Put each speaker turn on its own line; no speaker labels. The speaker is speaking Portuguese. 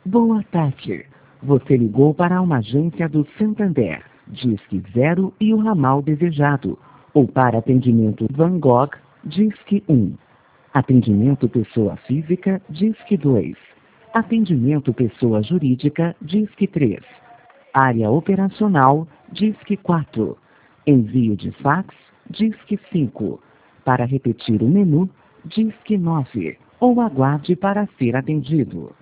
Boa tarde. Você ligou para uma agência do Santander, Disque 0 e o ramal desejado. Ou para atendimento Van Gogh, Disque 1. Atendimento pessoa física, Disque 2. Atendimento pessoa jurídica, Disque 3. Área operacional, Disque 4. Envio de fax, Disque 5. Para repetir o menu, Disque 9. Ou aguarde para ser atendido.